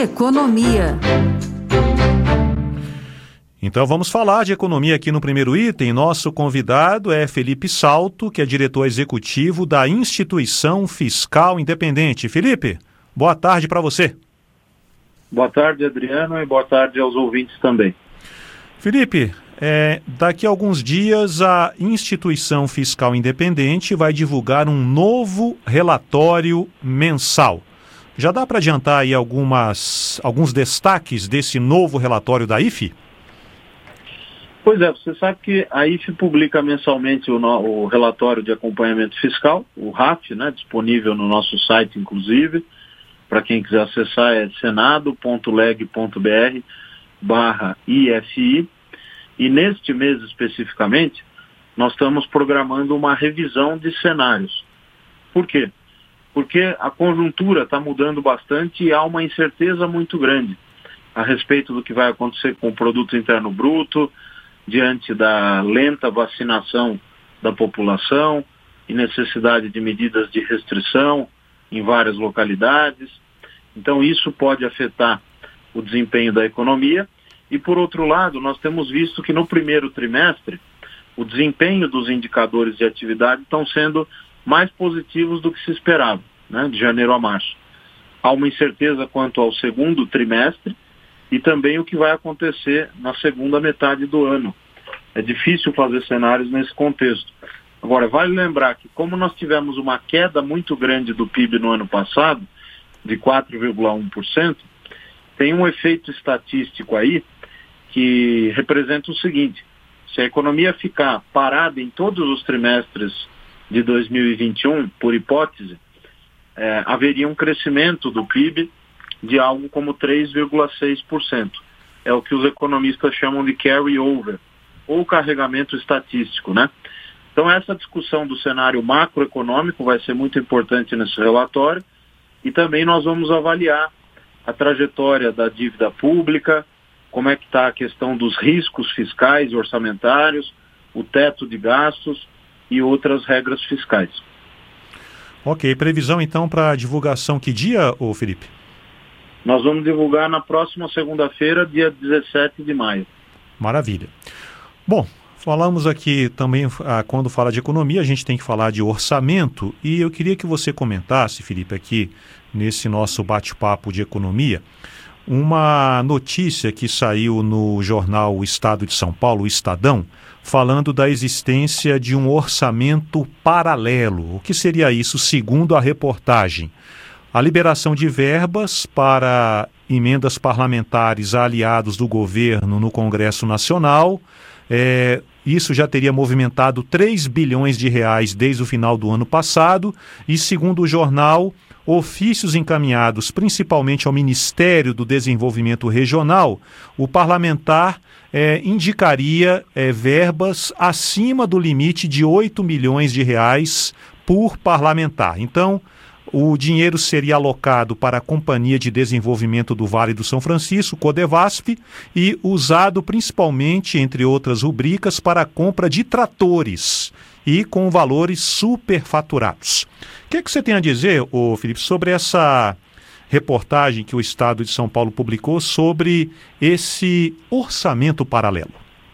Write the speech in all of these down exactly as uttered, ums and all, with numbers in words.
Economia. Então vamos falar de economia aqui no primeiro item. Nosso convidado é Felipe Salto, que é diretor executivo da Instituição Fiscal Independente. Felipe, boa tarde para você. Boa tarde, Adriano, e boa tarde aos ouvintes também. Felipe, é, daqui a alguns dias a Instituição Fiscal Independente vai divulgar um novo relatório mensal. Já dá para adiantar aí algumas, alguns destaques desse novo relatório da I F E? Pois é, você sabe que a I F E publica mensalmente o, no, o relatório de acompanhamento fiscal, o R A F, né, disponível no nosso site, inclusive. Para quem quiser acessar, é senado.leg.br barra IFI. E neste mês especificamente, nós estamos programando uma revisão de cenários. Por quê? Porque a conjuntura está mudando bastante e há uma incerteza muito grande a respeito do que vai acontecer com o Produto Interno Bruto, diante da lenta vacinação da população e necessidade de medidas de restrição em várias localidades. Então isso pode afetar o desempenho da economia. E por outro lado, nós temos visto que no primeiro trimestre o desempenho dos indicadores de atividade estão sendo mais positivos do que se esperava, né, de janeiro a março. Há uma incerteza quanto ao segundo trimestre e também o que vai acontecer na segunda metade do ano. É difícil fazer cenários nesse contexto. Agora, vale lembrar que como nós tivemos uma queda muito grande do P I B no ano passado, de quatro vírgula um por cento, tem um efeito estatístico aí que representa o seguinte: se a economia ficar parada em todos os trimestres de dois mil e vinte e um, por hipótese, é, haveria um crescimento do P I B de algo como três vírgula seis por cento. É o que os economistas chamam de carry-over, ou carregamento estatístico, né? Então essa discussão do cenário macroeconômico vai ser muito importante nesse relatório e também nós vamos avaliar a trajetória da dívida pública, como é que está a questão dos riscos fiscais e orçamentários, o teto de gastos e outras regras fiscais. Ok, previsão então para a divulgação que dia, ô Felipe? Nós vamos divulgar na próxima segunda-feira, dia dezessete de maio. Maravilha. Bom, falamos aqui também, ah, quando fala de economia, a gente tem que falar de orçamento, e eu queria que você comentasse, Felipe, aqui nesse nosso bate-papo de economia, uma notícia que saiu no jornal O Estado de São Paulo, o Estadão, falando da existência de um orçamento paralelo. O que seria isso, segundo a reportagem? A liberação de verbas para emendas parlamentares a aliados do governo no Congresso Nacional. É, isso já teria movimentado três bilhões de reais desde o final do ano passado e, segundo o jornal, ofícios encaminhados principalmente ao Ministério do Desenvolvimento Regional, o parlamentar é, indicaria é, verbas acima do limite de oito milhões de reais por parlamentar. Então, o dinheiro seria alocado para a Companhia de Desenvolvimento do Vale do São Francisco, Codevasf, e usado principalmente, entre outras rubricas, para a compra de tratores e com valores superfaturados. O que é que você tem a dizer, ô Felipe, sobre essa reportagem que o Estado de São Paulo publicou sobre esse orçamento paralelo?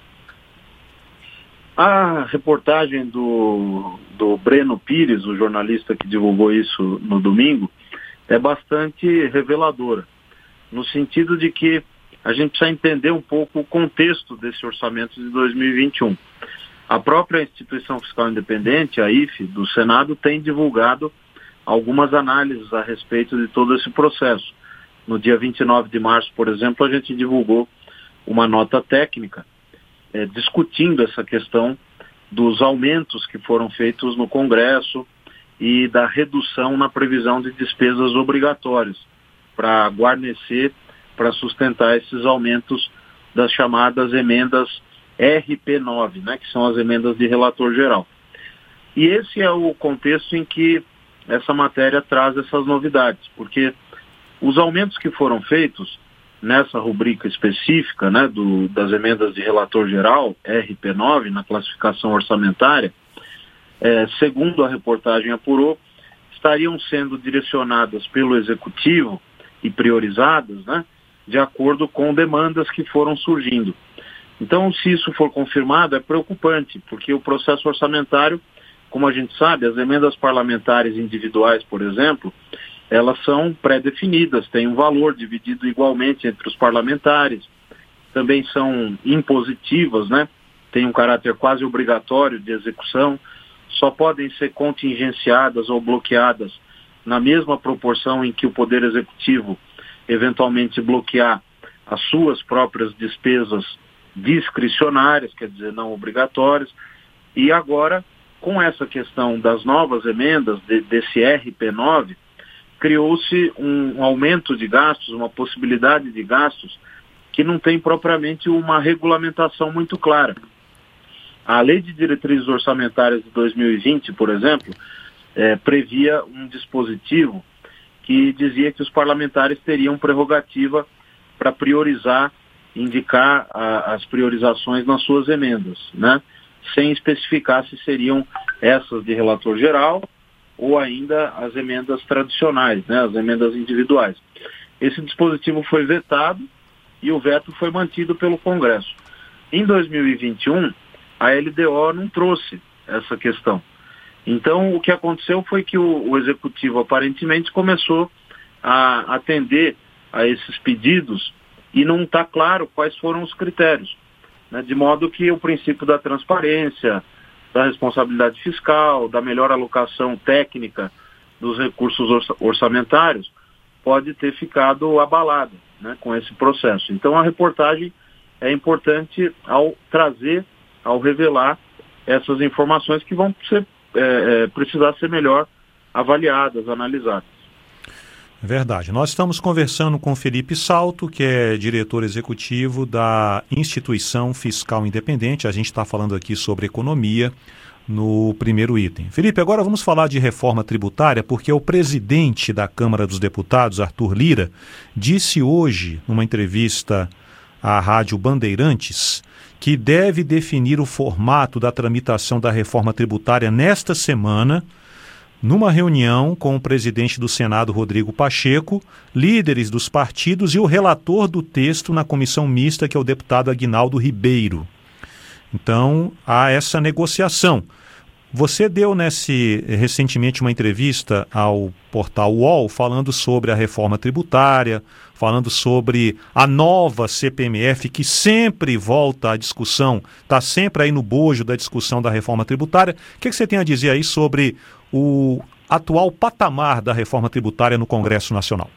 A reportagem do, do Breno Pires, o jornalista que divulgou isso no domingo, é bastante reveladora, no sentido de que a gente precisa entender um pouco o contexto desse orçamento de dois mil e vinte e um. A própria Instituição Fiscal Independente, a I F E, do Senado, tem divulgado algumas análises a respeito de todo esse processo. No dia vinte e nove de março, por exemplo, a gente divulgou uma nota técnica É, discutindo essa questão dos aumentos que foram feitos no Congresso e da redução na previsão de despesas obrigatórias para guarnecer, para sustentar esses aumentos das chamadas emendas R P nove, né, que são as emendas de relator geral. E esse é o contexto em que essa matéria traz essas novidades, porque os aumentos que foram feitos nessa rubrica específica, né, do, das emendas de relator geral, R P nove, na classificação orçamentária, é, segundo a reportagem apurou, estariam sendo direcionadas pelo Executivo e priorizadas, né, de acordo com demandas que foram surgindo. Então, se isso for confirmado, é preocupante, porque o processo orçamentário, como a gente sabe, as emendas parlamentares individuais, por exemplo, elas são pré-definidas, têm um valor dividido igualmente entre os parlamentares, também são impositivas, né? Tem um caráter quase obrigatório de execução, só podem ser contingenciadas ou bloqueadas na mesma proporção em que o Poder Executivo eventualmente bloquear as suas próprias despesas discricionárias, quer dizer, não obrigatórias. E agora, com essa questão das novas emendas, de, desse R P nove, criou-se um aumento de gastos, uma possibilidade de gastos que não tem propriamente uma regulamentação muito clara. A Lei de Diretrizes Orçamentárias de dois mil e vinte, por exemplo, é, previa um dispositivo que dizia que os parlamentares teriam prerrogativa para priorizar, indicar a, as priorizações nas suas emendas, né? Sem especificar se seriam essas de relator geral ou ainda as emendas tradicionais, né? As emendas individuais. Esse dispositivo foi vetado e o veto foi mantido pelo Congresso. Em dois mil e vinte e um, a L D O não trouxe essa questão. Então, o que aconteceu foi que o, o Executivo, aparentemente, começou a atender a esses pedidos e não está claro quais foram os critérios, né? De modo que o princípio da transparência, da responsabilidade fiscal, da melhor alocação técnica dos recursos orça- orçamentários pode ter ficado abalado, né, com esse processo. Então, a reportagem é importante ao trazer, ao revelar essas informações que vão ser, é, é, precisar ser melhor avaliadas, analisadas. É verdade. Nós estamos conversando com Felipe Salto, que é diretor executivo da Instituição Fiscal Independente. A gente está falando aqui sobre economia no primeiro item. Felipe, agora vamos falar de reforma tributária, porque o presidente da Câmara dos Deputados, Arthur Lira, disse hoje, numa entrevista à Rádio Bandeirantes, que deve definir o formato da tramitação da reforma tributária nesta semana, numa reunião com o presidente do Senado, Rodrigo Pacheco, líderes dos partidos e o relator do texto na comissão mista, que é o deputado Aguinaldo Ribeiro. Então, há essa negociação. Você deu nesse, recentemente uma entrevista ao portal U O L falando sobre a reforma tributária, falando sobre a nova C P M F, que sempre volta à discussão, está sempre aí no bojo da discussão da reforma tributária. O que, que você tem a dizer aí sobre o atual patamar da reforma tributária no Congresso Nacional?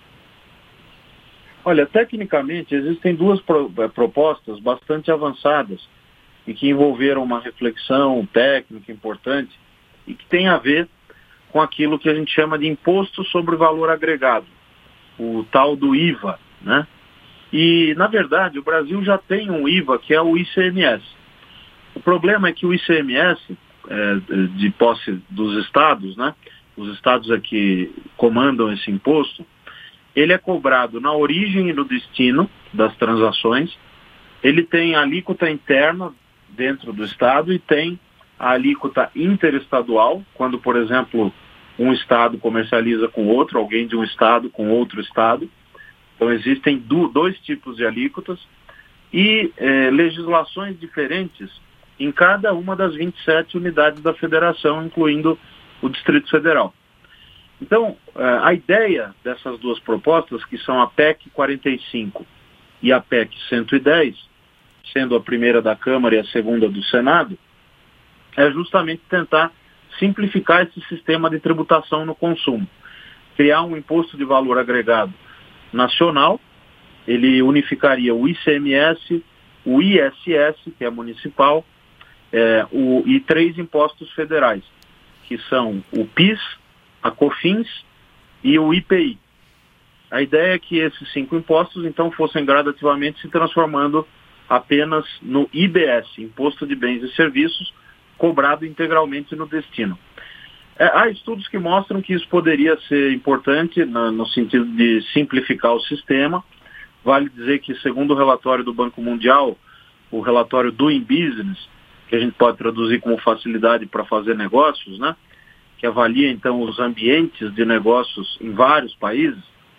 Olha, tecnicamente existem duas pro, propostas bastante avançadas e que envolveram uma reflexão técnica importante e que tem a ver com aquilo que a gente chama de imposto sobre valor agregado, o tal do I V A, né? E, na verdade, o Brasil já tem um I V A que é o I C M S. O problema é que o I C M S, é, de posse dos estados, né? Os estados é que comandam esse imposto, ele é cobrado na origem e no destino das transações, ele tem alíquota interna dentro do estado e tem a alíquota interestadual, quando, por exemplo, um estado comercializa com outro, alguém de um estado com outro estado. Então existem do, dois tipos de alíquotas e eh, legislações diferentes em cada uma das vinte e sete unidades da federação, incluindo o Distrito Federal. Então, eh, a ideia dessas duas propostas, que são a P E C quarenta e cinco e a P E C cento e dez, sendo a primeira da Câmara e a segunda do Senado, é justamente tentar simplificar esse sistema de tributação no consumo. Criar um imposto de valor agregado nacional, ele unificaria o I C M S, o I S S, que é municipal, é, o, e três impostos federais, que são o PIS, a COFINS e o I P I. A ideia é que esses cinco impostos, então, fossem gradativamente se transformando apenas no I B S, Imposto de Bens e Serviços, cobrado integralmente no destino. É, há estudos que mostram que isso poderia ser importante na, no sentido de simplificar o sistema. Vale dizer que, segundo o relatório do Banco Mundial, o relatório Doing Business, que a gente pode traduzir como facilidade para fazer negócios, né, que avalia, então, os ambientes de negócios em vários países,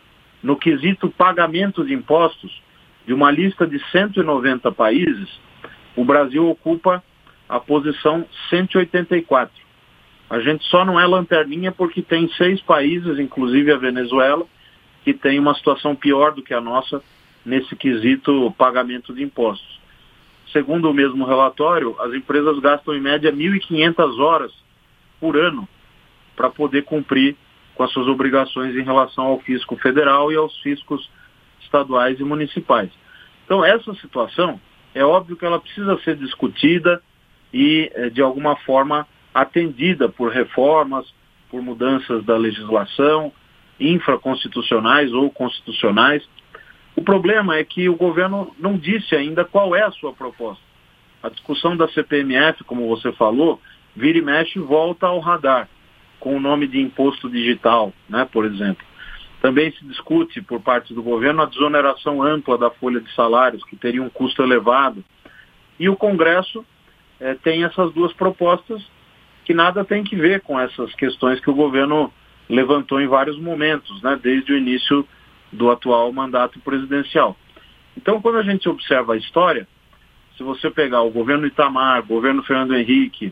no quesito pagamento de impostos, de uma lista de cento e noventa países, o Brasil ocupa a posição cento e oitenta e quatro. A gente só não é lanterninha porque tem seis países, inclusive a Venezuela, que tem uma situação pior do que a nossa nesse quesito pagamento de impostos. Segundo o mesmo relatório, as empresas gastam em média mil e quinhentas horas por ano para poder cumprir com as suas obrigações em relação ao fisco federal e aos fiscos estaduais e municipais. Então, essa situação, é óbvio que ela precisa ser discutida e, de alguma forma, atendida por reformas, por mudanças da legislação, infraconstitucionais ou constitucionais. O problema é que o governo não disse ainda qual é a sua proposta. A discussão da C P M F, como você falou, vira e mexe e volta ao radar, com o nome de imposto digital, né, por exemplo. Também se discute, por parte do governo, a desoneração ampla da folha de salários, que teria um custo elevado. E o Congresso eh, tem essas duas propostas que nada tem que ver com essas questões que o governo levantou em vários momentos, né, desde o início do atual mandato presidencial. Então, quando a gente observa a história, se você pegar o governo Itamar, o governo Fernando Henrique,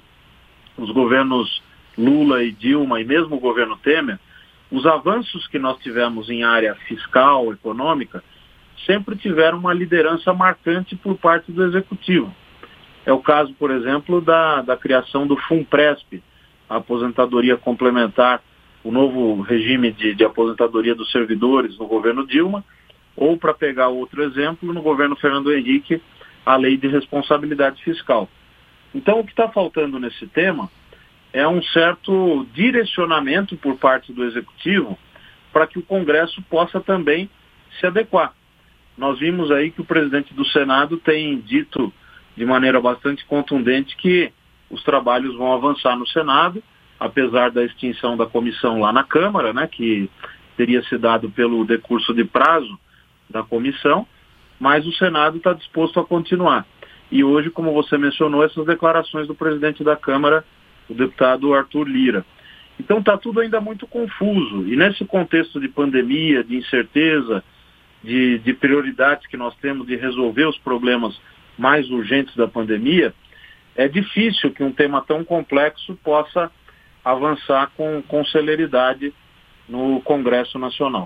os governos Lula e Dilma e mesmo o governo Temer, os avanços que nós tivemos em área fiscal, econômica, sempre tiveram uma liderança marcante por parte do Executivo. É o caso, por exemplo, da, da criação do FUNPRESP, a aposentadoria complementar, o novo regime de, de aposentadoria dos servidores no governo Dilma, ou, para pegar outro exemplo, no governo Fernando Henrique, a lei de responsabilidade fiscal. Então, o que está faltando nesse tema é um certo direcionamento por parte do Executivo para que o Congresso possa também se adequar. Nós vimos aí que o presidente do Senado tem dito de maneira bastante contundente que os trabalhos vão avançar no Senado, apesar da extinção da comissão lá na Câmara, né, que teria se dado pelo decurso de prazo da comissão, mas o Senado está disposto a continuar. E hoje, como você mencionou, essas declarações do presidente da Câmara, o deputado Arthur Lira. Então está tudo ainda muito confuso. E nesse contexto de pandemia, de incerteza, de, de prioridades que nós temos de resolver os problemas mais urgentes da pandemia, é difícil que um tema tão complexo possa avançar com, com celeridade no Congresso Nacional.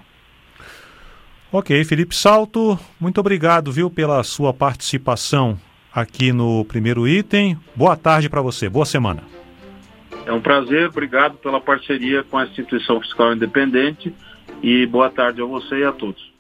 Ok, Felipe Salto, muito obrigado, viu, pela sua participação aqui no Primeiro Item. Boa tarde para você, boa semana. É um prazer, obrigado pela parceria com a Instituição Fiscal Independente e boa tarde a você e a todos.